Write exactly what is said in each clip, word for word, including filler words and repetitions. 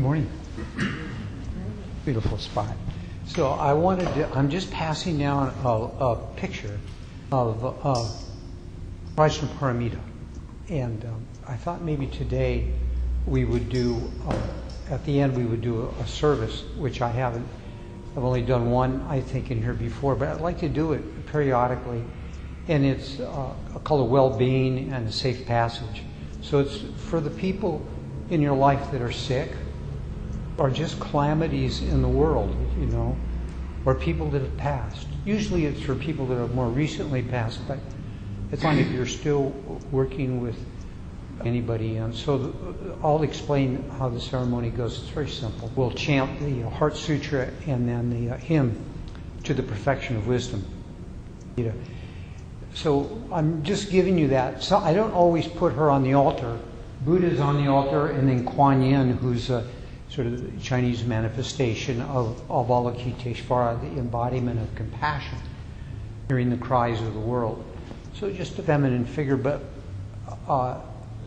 Morning. Beautiful spot. So I wanted to, I'm just passing down a, a picture of uh, Prajnaparamita. And um, I thought maybe today we would do, uh, at the end we would do a, a service, which I haven't, I've only done one, I think, in here before, but I'd like to do it periodically. And it's uh, called a well-being and a safe passage. So it's for the people in your life that are sick, or just calamities in the world, you know, or people that have passed. Usually it's for people that have more recently passed, but it's fine if you're still working with anybody. And so the, I'll explain how the ceremony goes. It's very simple. We'll chant the Heart Sutra and then the uh, hymn to the perfection of wisdom. You know. So I'm just giving you that. So I don't always put her on the altar. Buddha's on the altar, and then Kuan Yin, who's a sort of the Chinese manifestation of Avalokiteshvara, the embodiment of compassion, hearing the cries of the world. So just a feminine figure, but uh,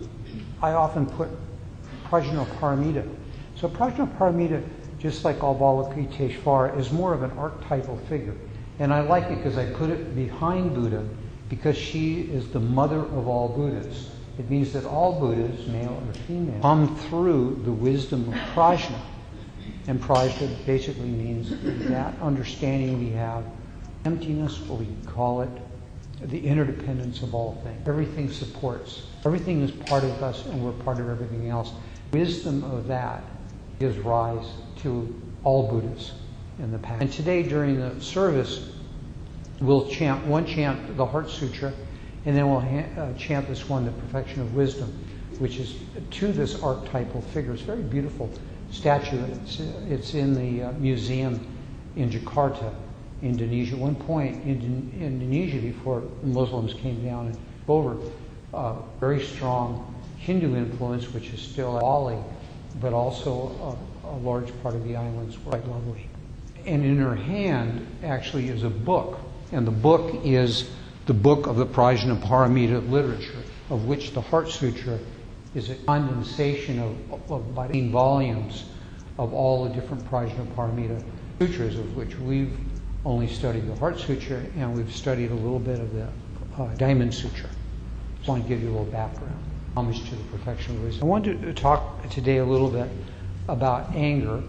I often put Prajnaparamita. So Prajnaparamita, just like Avalokiteshvara, is more of an archetypal figure. And I like it because I put it behind Buddha because she is the mother of all Buddhas. It means that all Buddhas, male or female, come through the wisdom of Prajna. And Prajna basically means that understanding we have, emptiness, or we call it the interdependence of all things. Everything supports. Everything is part of us, and we're part of everything else. Wisdom of that gives rise to all Buddhas in the past. And today, during the service, we'll chant one chant, the Heart Sutra, and then we'll ha- uh, chant this one, the Perfection of Wisdom, which is to this archetypal figure. It's a very beautiful statue. It's, it's in the uh, museum in Jakarta, Indonesia. At one point in Indonesia, before Muslims came down and over, uh, very strong Hindu influence, which is still Bali, but also a, a large part of the islands, quite lovely. And in her hand, actually, is a book. And the book is the book of the Prajnaparamita literature, of which the Heart Sutra is a condensation of, of about eighteen volumes of all the different Prajnaparamita sutras, of which we've only studied the Heart Sutra, and we've studied a little bit of the uh, Diamond Sutra. Just want to give you a little background. Homage to the perfection of wisdom. I wanted to talk today a little bit about anger.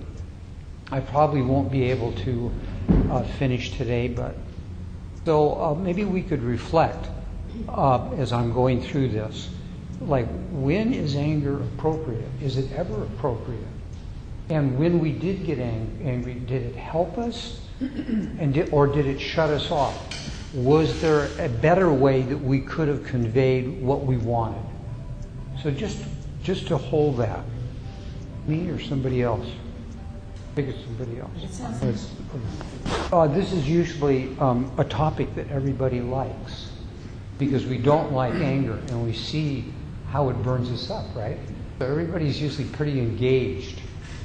I probably won't be able to uh, finish today, but so uh, maybe we could reflect uh, as I'm going through this. Like, when is anger appropriate? Is it ever appropriate? And when we did get ang- angry, did it help us? And did, or did it shut us off? Was there a better way that we could have conveyed what we wanted? So just just to hold that. Me or somebody else? I think it's somebody else. Uh, this is usually um, a topic that everybody likes because we don't like anger and we see how it burns us up, right? So everybody's usually pretty engaged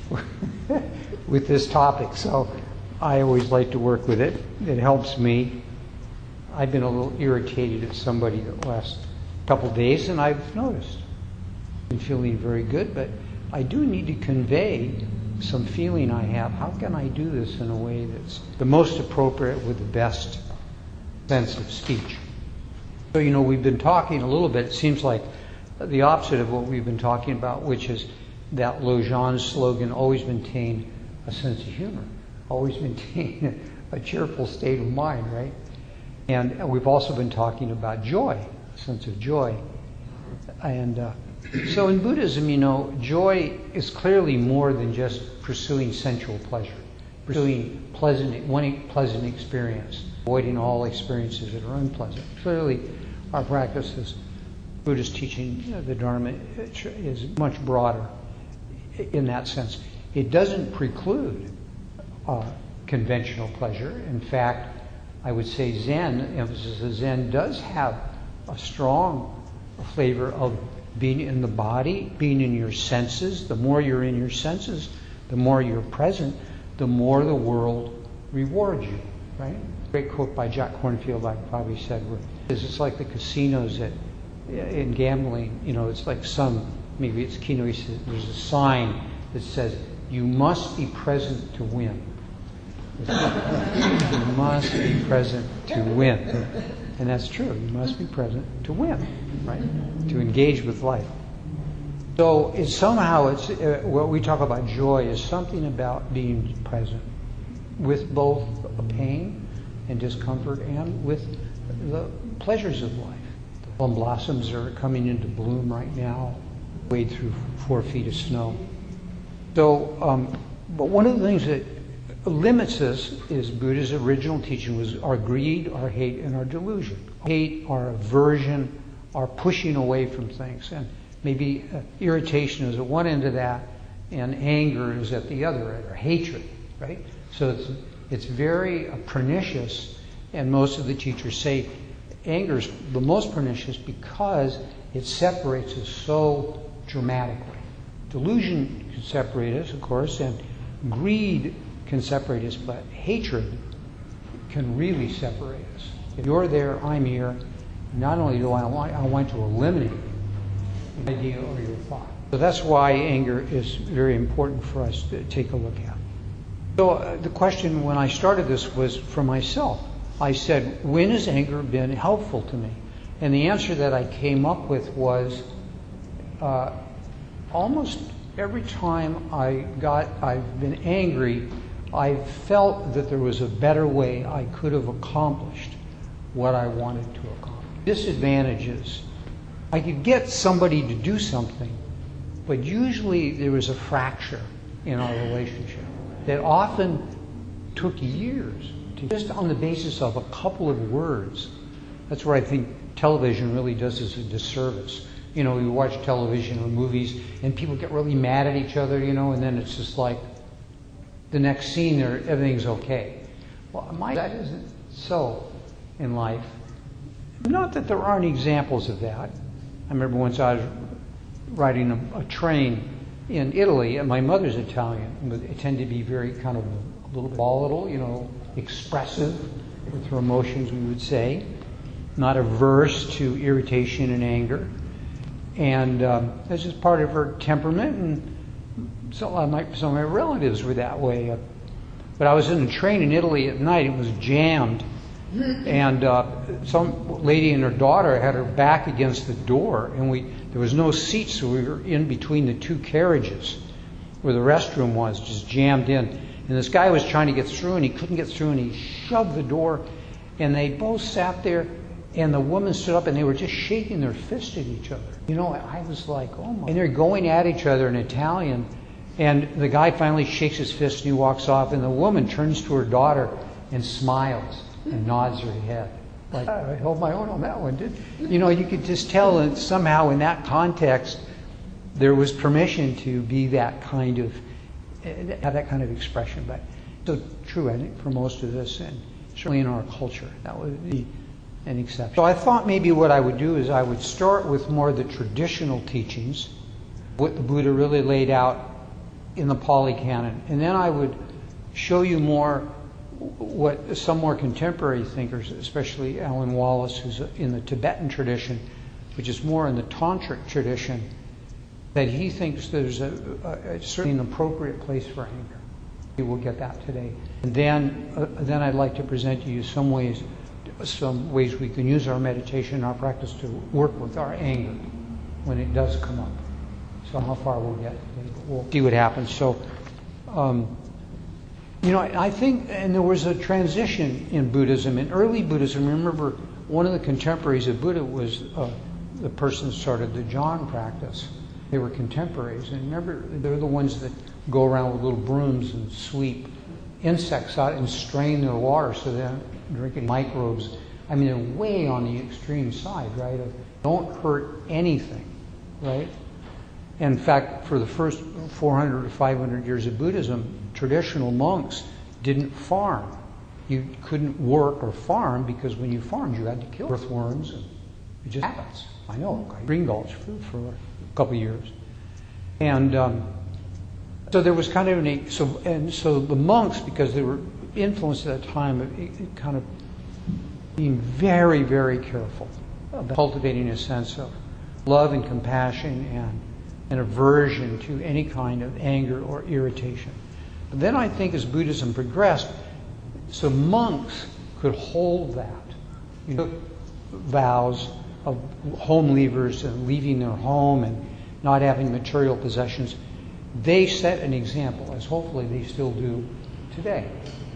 with this topic. So I always like to work with it. It helps me. I've been a little irritated at somebody the last couple of days, and I've noticed. I've been feeling very good, but I do need to convey some feeling I have. How can I do this in a way that's the most appropriate with the best sense of speech? So, you know, we've been talking a little bit, it seems like the opposite of what we've been talking about, which is that Lausanne's slogan, always maintain a sense of humor, always maintain a cheerful state of mind, right? And we've also been talking about joy, a sense of joy. And uh, so in Buddhism, you know, joy is clearly more than just pursuing sensual pleasure, pursuing pleasant, one pleasant experience, avoiding all experiences that are unpleasant. Clearly, our practice as Buddhist teaching, you know, the Dharma, is much broader in that sense. It doesn't preclude uh, conventional pleasure. In fact, I would say Zen, emphasis of Zen, does have a strong flavor of being in the body, being in your senses. The more you're in your senses, the more you're present, the more the world rewards you, right? Great quote by Jack Kornfield, I probably said, where it's like the casinos that in gambling, you know, it's like some, maybe it's Kino, he says, there's a sign that says, you must be present to win. You must be present to win. And that's true. You must be present to win, right? To engage with life. So it's somehow, it's uh, what we talk about joy is something about being present with both pain and discomfort and with the pleasures of life. The plum blossoms are coming into bloom right now, wade through four feet of snow. So, um, but one of the things that limits us is Buddha's original teaching was our greed, our hate, and our delusion. Hate, our aversion, our pushing away from things. And maybe uh, irritation is at one end of that, and anger is at the other end, or hatred, right? So it's, it's very uh, pernicious, and most of the teachers say anger is the most pernicious because it separates us so dramatically. Delusion can separate us, of course, and greed can separate us, but hatred can really separate us. If you're there, I'm here. Not only do I want, I want to eliminate the idea or your thought. So that's why anger is very important for us to take a look at. So uh, the question when I started this was for myself. I said, when has anger been helpful to me? And the answer that I came up with was uh, almost every time I got, I've been angry, I felt that there was a better way I could have accomplished what I wanted to accomplish. Disadvantages. I could get somebody to do something, but usually there was a fracture in our relationship that often took years to just on the basis of a couple of words. That's where I think television really does us a disservice. You know, you watch television or movies and people get really mad at each other, you know, and then it's just like the next scene, everything's okay. Well, my, that isn't so in life. Not that there aren't examples of that. I remember once I was riding a, a train in Italy, and my mother's Italian, but it tended to be very kind of a little bit volatile, you know, expressive with her emotions, we would say, not averse to irritation and anger. And um, that's just part of her temperament, and so uh, my, some of my relatives were that way. Uh, but I was in a train in Italy at night, it was jammed, and uh, some lady and her daughter had her back against the door, and we there was no seats, so we were in between the two carriages where the restroom was, just jammed in. And this guy was trying to get through, and he couldn't get through, and he shoved the door, and they both sat there. And the woman stood up and they were just shaking their fist at each other. You know, I was like, oh my. And they're going at each other in Italian. And the guy finally shakes his fist and he walks off. And the woman turns to her daughter and smiles and nods her head. Like, I held my own on that one, did you know, you could just tell that somehow in that context, there was permission to be that kind of, have that kind of expression. But so true, I think, for most of us, and certainly in our culture, that would be an exception. So I thought maybe what I would do is I would start with more of the traditional teachings, what the Buddha really laid out in the Pali Canon, and then I would show you more what some more contemporary thinkers, especially Alan Wallace, who's in the Tibetan tradition, which is more in the Tantric tradition, that he thinks there's a, a, a certainly an appropriate place for anger. We will get that today. And then, uh, then I'd like to present to you some ways some ways we can use our meditation and our practice to work with our anger when it does come up. So how far we'll get, we'll see what happens. So, um, you know, I think, and there was a transition in Buddhism. In early Buddhism, remember, one of the contemporaries of Buddha was uh, the person that started the Jhana practice. They were contemporaries. And remember, they're the ones that go around with little brooms and sweep insects out and strain their water so they're drinking microbes. I mean, they're way on the extreme side, right? Of don't hurt anything, right? In fact, for the first four hundred or five hundred years of Buddhism, traditional monks didn't farm. You couldn't work or farm because when you farmed, you had to kill earthworms. And it just happens. I know. Green Gulch for, for a couple of years. And um, so there was kind of an... So, and so the monks, because they were influenced at that time, it, it kind of being very, very careful about cultivating a sense of love and compassion and an aversion to any kind of anger or irritation. But then I think as Buddhism progressed, so monks could hold that. You took vows of home leavers and leaving their home and not having material possessions. They set an example, as hopefully they still do today,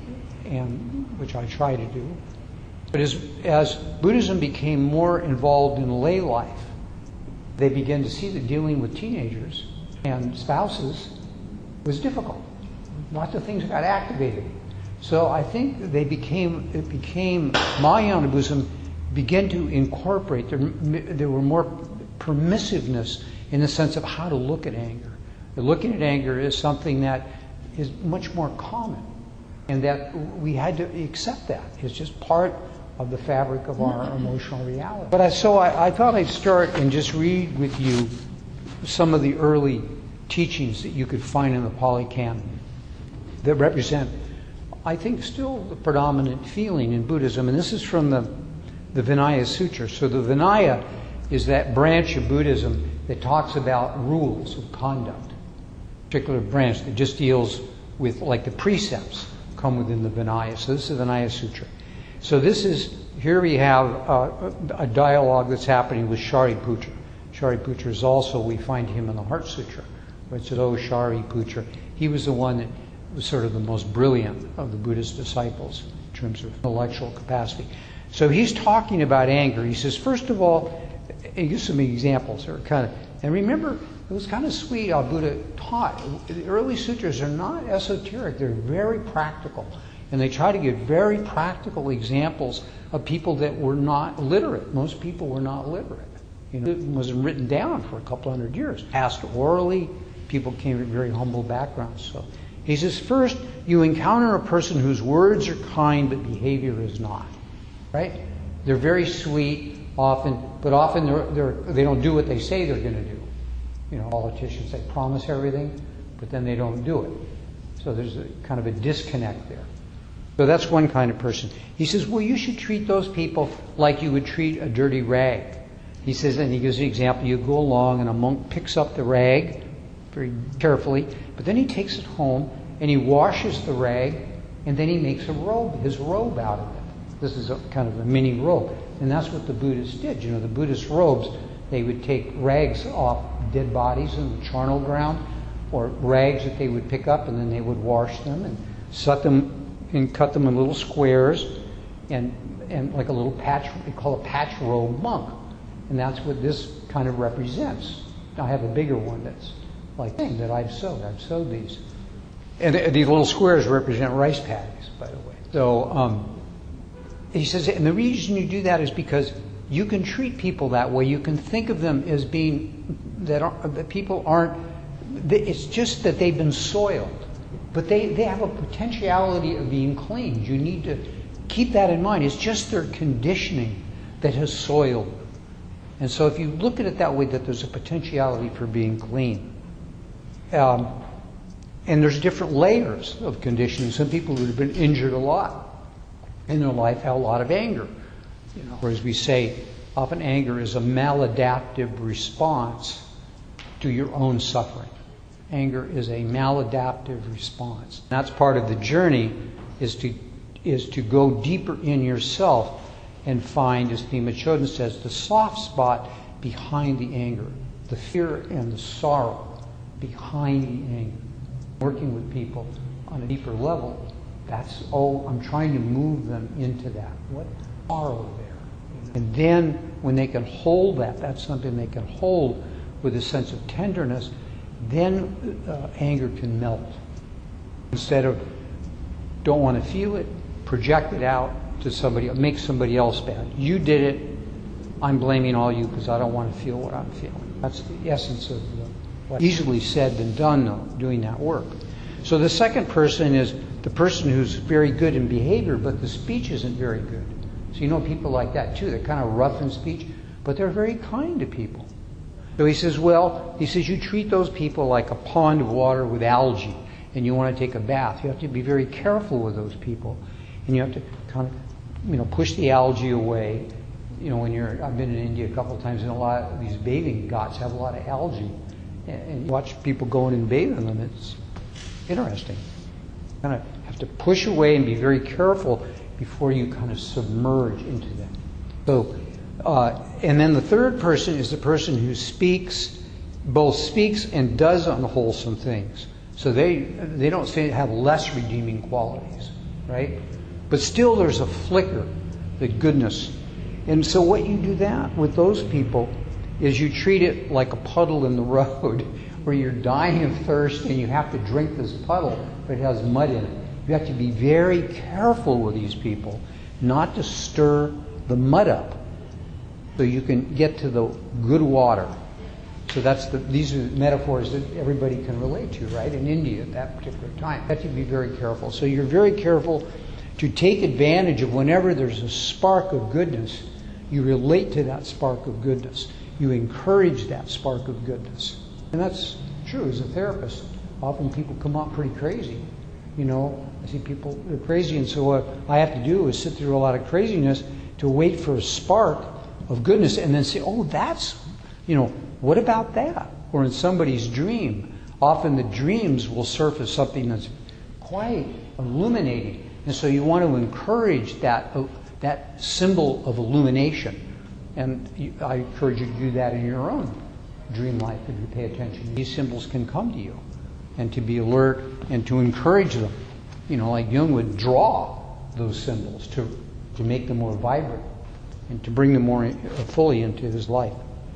and which I try to do. But as, as Buddhism became more involved in lay life, they began to see that dealing with teenagers and spouses was difficult. Lots of things got activated. So I think they became, it became, Mahayana Buddhism began to incorporate, there, there were more permissiveness in the sense of how to look at anger. Looking at anger is something that is much more common, and that we had to accept that. It's just part of the fabric of our emotional reality. But I, so I, I thought I'd start and just read with you some of the early teachings that you could find in the Pali Canon that represent, I think, still the predominant feeling in Buddhism. And this is from the, the Vinaya Sutra. So the Vinaya is that branch of Buddhism that talks about rules of conduct. Particular branch that just deals with, like, the precepts come within the Vinaya. So this is the Vinaya Sutra. So this is, here we have uh, a dialogue that's happening with Shariputra. Shariputra is also, we find him in the Heart Sutra, where it says, oh, Shariputra. He was the one that was sort of the most brilliant of the Buddhist disciples in terms of intellectual capacity. So he's talking about anger. He says, first of all, he gives some examples that are kind of, and remember, it was kind of sweet how Buddha taught. The early sutras are not esoteric. They're very practical. And they try to give very practical examples of people that were not literate. Most people were not literate. You know, it wasn't written down for a couple hundred years. Passed orally. People came from very humble backgrounds. So he says, first, you encounter a person whose words are kind but behavior is not. Right? They're very sweet often, but often they're, they're, they don't do what they say they're going to do. You know, politicians, they promise everything, but then they don't do it. So there's a kind of a disconnect there. So that's one kind of person. He says, well, you should treat those people like you would treat a dirty rag. He says, and he gives an example, you go along and a monk picks up the rag very carefully, but then he takes it home and he washes the rag and then he makes a robe, his robe out of it. This is a kind of a mini robe. And that's what the Buddhists did. You know, the Buddhist robes, they would take rags off dead bodies in the charnel ground, or rags that they would pick up, and then they would wash them and set them and cut them in little squares, and and like a little patch, we call a patch robe monk, and that's what this kind of represents. I have a bigger one that's like thing that I've sewed. I've sewed these, and these little squares represent rice paddies, by the way. So um, he says, and the reason you do that is because you can treat people that way. You can think of them as being, that, are, that people aren't, it's just that they've been soiled. But they, they have a potentiality of being cleaned. You need to keep that in mind. It's just their conditioning that has soiled them. And so if you look at it that way, that there's a potentiality for being clean. Um, and there's different layers of conditioning. Some people who have been injured a lot in their life have a lot of anger. You know, or as we say, often anger is a maladaptive response to your own suffering. Anger is a maladaptive response. That's part of the journey, is to is to go deeper in yourself and find, as Pema Chodron says, the soft spot behind the anger, the fear and the sorrow behind the anger. Working with people on a deeper level, that's, oh, I'm trying to move them into that. What sorrow there? And then when they can hold that, that's something they can hold with a sense of tenderness, then uh, anger can melt. Instead of don't want to feel it, project it out to somebody, make somebody else bad. You did it, I'm blaming all you because I don't want to feel what I'm feeling. That's the essence of the, what easily said than done, though, doing that work. So the second person is the person who's very good in behavior, but the speech isn't very good. So you know people like that too. They're kind of rough in speech, but they're very kind to people. So he says, well, he says, you treat those people like a pond of water with algae, and you want to take a bath. You have to be very careful with those people, and you have to kind of, you know, push the algae away. You know, when you're, I've been in India a couple of times, and a lot of these bathing ghats have a lot of algae, and, and you watch people going and bathe in them. It's interesting. You kind of have to push away and be very careful before you kind of submerge into them. So, uh, and then the third person is the person who speaks, both speaks and does unwholesome things. So they they don't say have less redeeming qualities, right? But still there's a flicker, the goodness. And so what you do that with those people is you treat it like a puddle in the road where you're dying of thirst and you have to drink this puddle, but it has mud in it. You have to be very careful with these people not to stir the mud up so you can get to the good water. So that's the, these are metaphors that everybody can relate to, right? In India at that particular time. You have to be very careful. So you're very careful to take advantage of whenever there's a spark of goodness, you relate to that spark of goodness. You encourage that spark of goodness. And that's true as a therapist. Often people come out pretty crazy. You know, I see people, they're crazy, and so what I have to do is sit through a lot of craziness to wait for a spark of goodness and then say, oh, that's, you know, what about that? Or in somebody's dream, often the dreams will surface something that's quite illuminating. And so you want to encourage that uh, that symbol of illumination. And you, I encourage you to do that in your own dream life if you pay attention. These symbols can come to you, and to be alert and to encourage them. You know, like Jung would draw those symbols to, to make them more vibrant and to bring them more in, uh, fully into his life.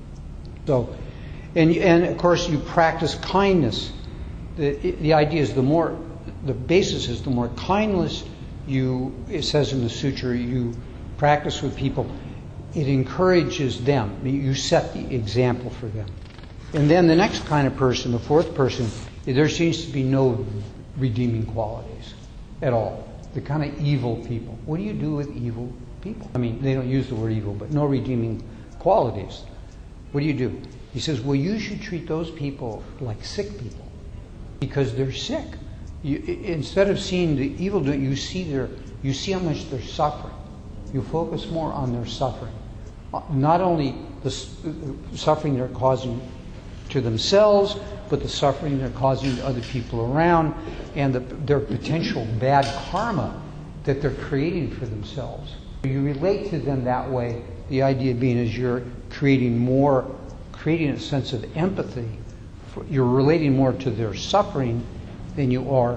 So, and and of course you practice kindness. The the idea is the more, the basis is the more kindness you, it says in the sutra, you practice with people, it encourages them. You set the example for them. And then the next kind of person, the fourth person, there seems to be no redeeming qualities at all. The kind of evil people. What do you do with evil people? I mean, they don't use the word evil, but no redeeming qualities. What do you do? He says, well, you should treat those people like sick people because they're sick. You, instead of seeing the evil, you see their, you see how much they're suffering. You focus more on their suffering. Not only the suffering they're causing to themselves, but the suffering they're causing to other people around, and the, their potential bad karma that they're creating for themselves. You relate to them that way. The idea being is you're creating more, creating a sense of empathy. You're relating more to their suffering than you are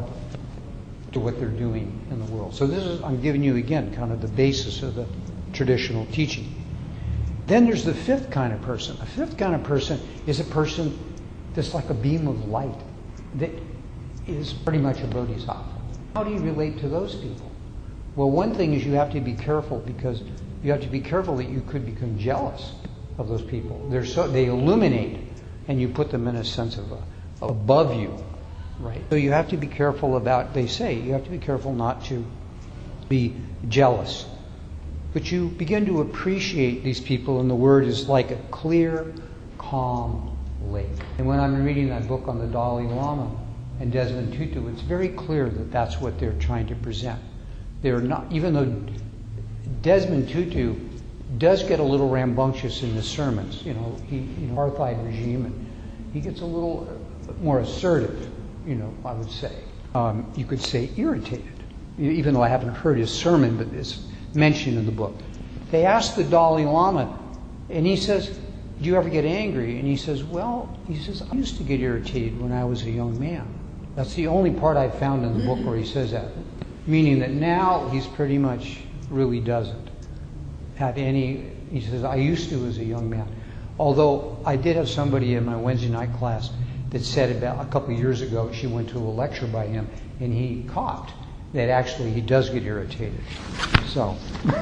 to what they're doing in the world. So this is, I'm giving you again kind of the basis of the traditional teaching. Then there's the fifth kind of person. A fifth kind of person is a person that's like a beam of light that is pretty much a bodhisattva. How do you relate to those people? Well, one thing is you have to be careful, because you have to be careful that you could become jealous of those people. They're so, they illuminate, and you put them in a sense of a, above you, right? So you have to be careful about, they say, you have to be careful not to be jealous. But you begin to appreciate these people, and the word is like a clear, calm lake. And when I'm reading that book on the Dalai Lama and Desmond Tutu, it's very clear that that's what they're trying to present. They're not, even though Desmond Tutu does get a little rambunctious in his sermons, you know, he, you know, apartheid regime, and he gets a little more assertive, you know, I would say. Um, you could say irritated, even though I haven't heard his sermon, but it's mentioned in the book. They asked the Dalai Lama, and he says, do you ever get angry? And he says, well, he says, I used to get irritated when I was a young man. That's the only part I found in the book where he says that. Meaning that now he's pretty much really doesn't have any, he says, I used to as a young man. Although I did have somebody in my Wednesday night class that said about a couple of years ago, she went to a lecture by him, and he coughed that actually he does get irritated. So,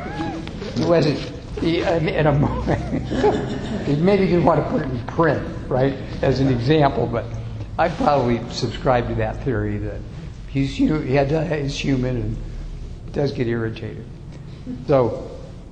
he wasn't, he, in a moment, maybe you want to put it in print, right, as an example, but I'd probably subscribe to that theory that he's, he had, he's human and does get irritated. So,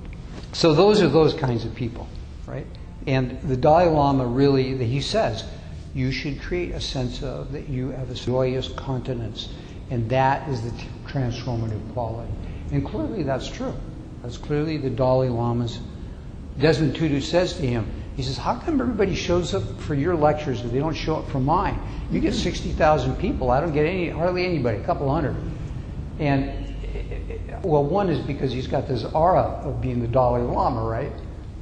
so those are those kinds of people, right? And the Dalai Lama really, he says, you should create a sense of that you have a joyous continence, and that is the t- transformative quality. And clearly that's true. That's clearly the Dalai Lama's. Desmond Tutu says to him, He says, how come everybody shows up for your lectures but they don't show up for mine? You get sixty thousand people. I don't get any, hardly anybody, a couple hundred. And, well, one is because he's got this aura of being the Dalai Lama, right?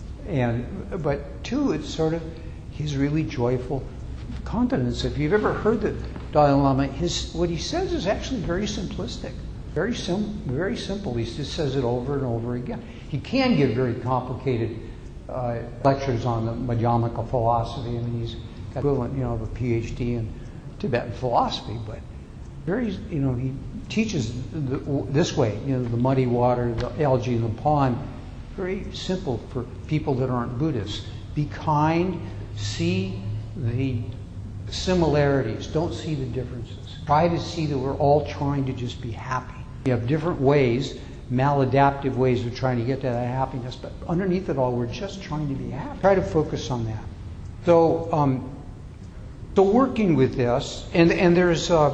And, but two, it's sort of his really joyful countenance. If you've ever heard the Dalai Lama, his, what he says is actually very simplistic. Very sim- very simple. He just says it over and over again. He can give very complicated uh, lectures on the Madhyamaka philosophy. I mean, he's got equivalent, you know, of a P H D in Tibetan philosophy, but very, you know, he teaches the, this way. You know, the muddy water, the algae in the pond. Very simple for people that aren't Buddhists. Be kind. See the similarities. Don't see the differences. Try to see that we're all trying to just be happy. We have different ways, maladaptive ways of trying to get to that happiness, but underneath it all, we're just trying to be happy. Try to focus on that. So, um, so working with this, and and there's, uh,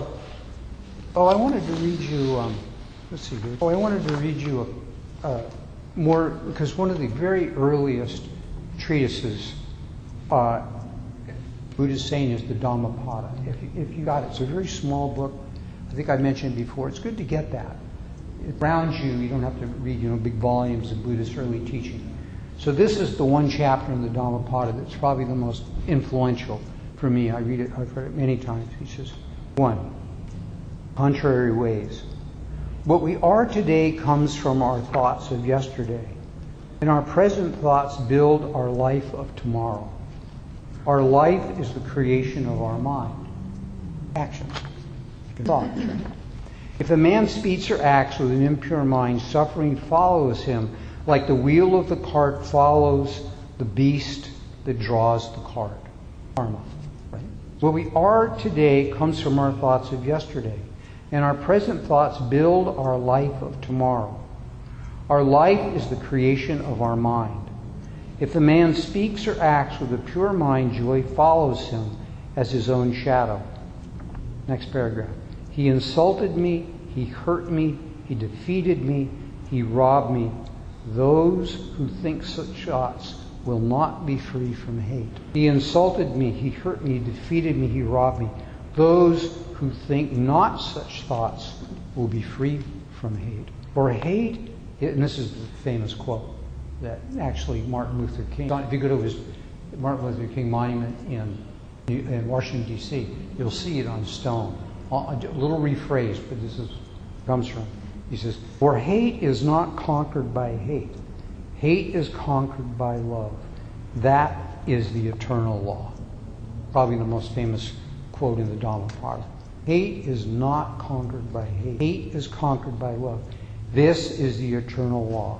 oh, I wanted to read you. Um, let's see here. Oh, I wanted to read you a, a more because one of the very earliest treatises. Uh, Buddha's saying is the Dhammapada. If you, if you got it, it's a very small book. I think I mentioned before. It's good to get that. It grounds you. You don't have to read, you know, big volumes of Buddhist early teaching. So this is the one chapter in the Dhammapada that's probably the most influential for me. I read it. I've read it many times. He says, one, contrary ways. What we are today comes from our thoughts of yesterday, and our present thoughts build our life of tomorrow. Our life is the creation of our mind. Actions. Thoughts. Right? If a man speaks or acts with an impure mind, suffering follows him like the wheel of the cart follows the beast that draws the cart. Karma. Right? What we are today comes from our thoughts of yesterday, and our present thoughts build our life of tomorrow. Our life is the creation of our mind. If the man speaks or acts with a pure mind, joy follows him as his own shadow. Next paragraph. He insulted me, he hurt me, he defeated me, he robbed me. Those who think such thoughts will not be free from hate. He insulted me, he hurt me, he defeated me, he robbed me. Those who think not such thoughts will be free from hate. For hate, and this is the famous quote, that actually Martin Luther King, if you go to his Martin Luther King monument in, in Washington, D C, you'll see it on stone. A little rephrased, but this is comes from. He says, for hate is not conquered by hate. Hate is conquered by love. That is the eternal law. Probably the most famous quote in the Dhammapada. Hate is not conquered by hate. Hate is conquered by love. This is the eternal law.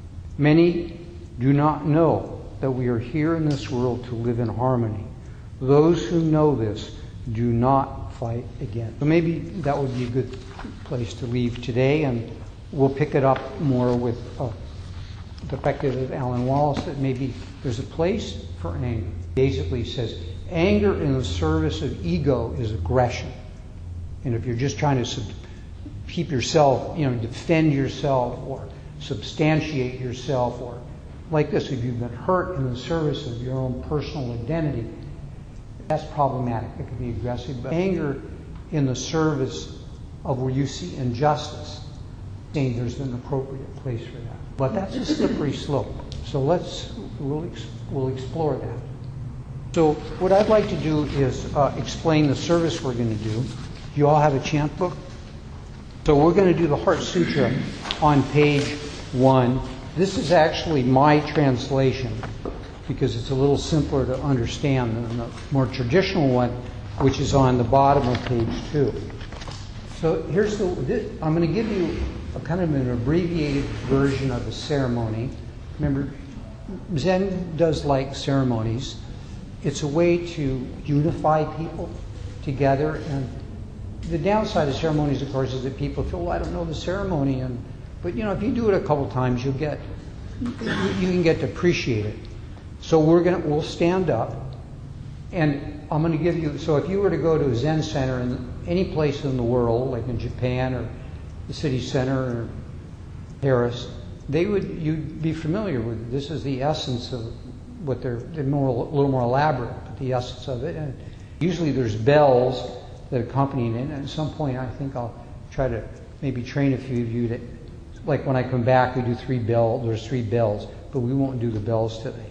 Many do not know that we are here in this world to live in harmony. Those who know this do not fight again. So maybe that would be a good place to leave today, and we'll pick it up more with uh, the perspective of Alan Wallace, that maybe there's a place for anger. Basically says anger in the service of ego is aggression. And if you're just trying to sub- keep yourself, you know, defend yourself or substantiate yourself, or like this, if you've been hurt in the service of your own personal identity, that's problematic. It can be aggressive. But anger in the service of where you see injustice, saying there's an appropriate place for that. But that's a slippery slope. So let's, we'll, ex- we'll explore that. So what I'd like to do is uh, explain the service we're going to do. You all have a chant book? So we're going to do the Heart Sutra on page one. This is actually my translation because it's a little simpler to understand than the more traditional one, which is on the bottom of page two. So here's the, this, I'm going to give you a kind of an abbreviated version of the ceremony. Remember, Zen does like ceremonies. It's a way to unify people together, and the downside of ceremonies, of course, is that people feel, well, I don't know the ceremony, and but you know, if you do it a couple times, you'll get you, you can get to appreciate it. So we're gonna we'll stand up, and I'm going to give you. So if you were to go to a Zen center in any place in the world, like in Japan or the city center or Paris, they would you'd be familiar with it. This is the essence of what they're, they're more, a little more elaborate, but the essence of it. And usually there's bells that accompany it, and at some point I think I'll try to maybe train a few of you to, like when I come back, we do three bells, there's three bells, but we won't do the bells today.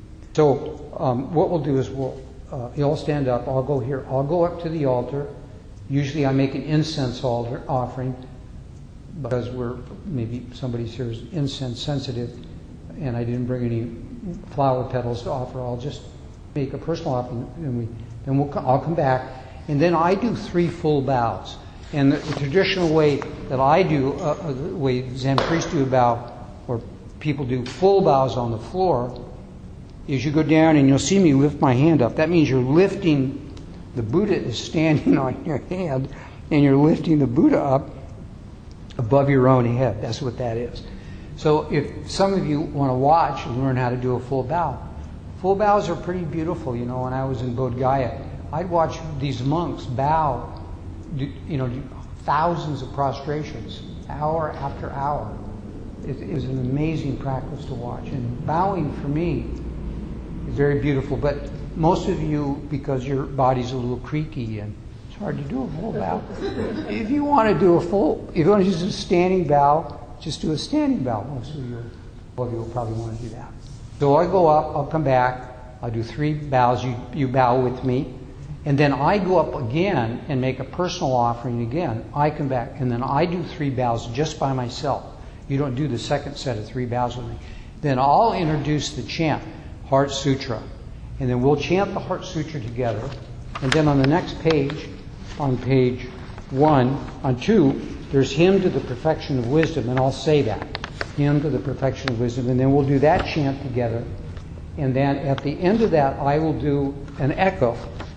So um, what we'll do is we'll, uh, you'll stand up, I'll go here, I'll go up to the altar. Usually I make an incense altar offering because we're, maybe somebody's here is incense sensitive and I didn't bring any flower petals to offer. I'll just make a personal offering and we, then we'll, I'll come back. And then I do three full bows. And the, the traditional way that I do, uh, the way Zen priests do a bow, or people do full bows on the floor, is you go down and you'll see me lift my hand up. That means you're lifting, the Buddha is standing on your hand, and you're lifting the Buddha up above your own head. That's what that is. So if some of you want to watch and learn how to do a full bow, full bows are pretty beautiful. You know, when I was in Bodh Gaya, I'd watch these monks bow, you know, thousands of prostrations, hour after hour. It, it was an amazing practice to watch. And bowing for me is very beautiful. But most of you, because your body's a little creaky and it's hard to do a full bow. If you want to do a full, if you want to do a standing bow, just do a standing bow. Most of you, all of you will probably want to do that. So I go up, I'll come back, I'll do three bows. You, you bow with me. And then I go up again and make a personal offering again. I come back and then I do three bows just by myself. You don't do the second set of three bows with me. Then I'll introduce the chant, Heart Sutra. And then we'll chant the Heart Sutra together. And then on the next page, on page one, on two, there's Hymn to the Perfection of Wisdom. And I'll say that. Hymn to the Perfection of Wisdom. And then we'll do that chant together. And then at the end of that, I will do an echo.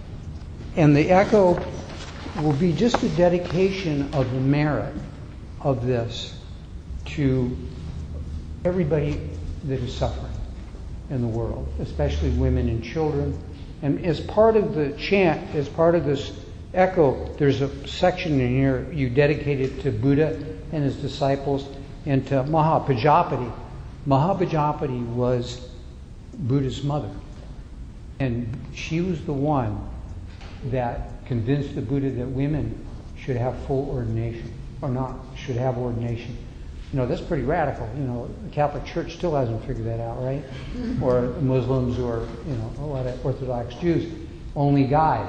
And the echo will be just a dedication of the merit of this to everybody that is suffering in the world, especially women and children. And as part of the chant, as part of this echo, there's a section in here you dedicate it to Buddha and his disciples and to Mahapajapati. Mahapajapati was Buddha's mother. And she was the one that convinced the Buddha that women should have full ordination, or not, should have ordination. You know, that's pretty radical. You know, the Catholic Church still hasn't figured that out, right? Or Muslims or, you know, a lot of Orthodox Jews, only guys.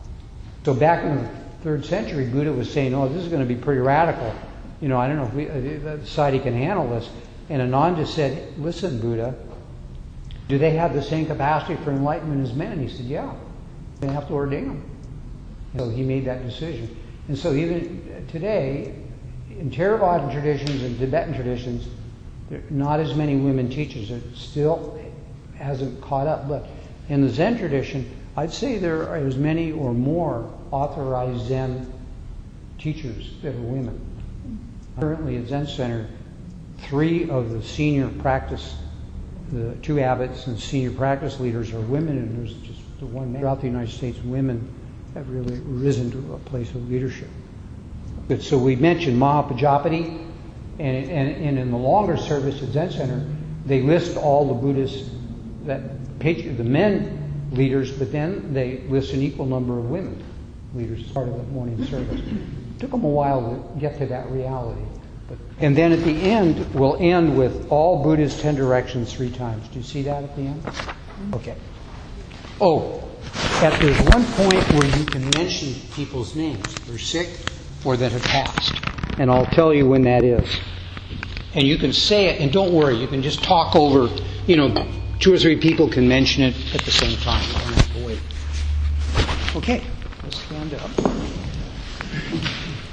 So back in the third century, Buddha was saying, oh, this is going to be pretty radical. You know, I don't know if we, uh, the society can handle this. And Ananda said, listen, Buddha, do they have the same capacity for enlightenment as men? He said, yeah. They have to ordain them. So he made that decision. And so even today, in Theravadan traditions and Tibetan traditions, there are not as many women teachers. It still hasn't caught up. But in the Zen tradition, I'd say there are as many or more authorized Zen teachers that are women. Currently at Zen Center, three of the senior practice, the two abbots and senior practice leaders are women, and there's just the one man. Throughout the United States, women have really risen to a place of leadership. Good. So we mentioned Mahapajapati, and, and, and in the longer service at Zen Center, they list all the Buddhists, that the men leaders, but then they list an equal number of women leaders as part of the morning service. It took them a while to get to that reality. But, and then at the end, we'll end with all Buddha's ten directions three times. Do you see that at the end? Okay. Oh, at there's one point where you can mention people's names. They're sick or that have passed. And I'll tell you when that is. And you can say it, and don't worry, you can just talk over, you know, two or three people can mention it at the same time. You don't have to wait. Okay, let's stand up.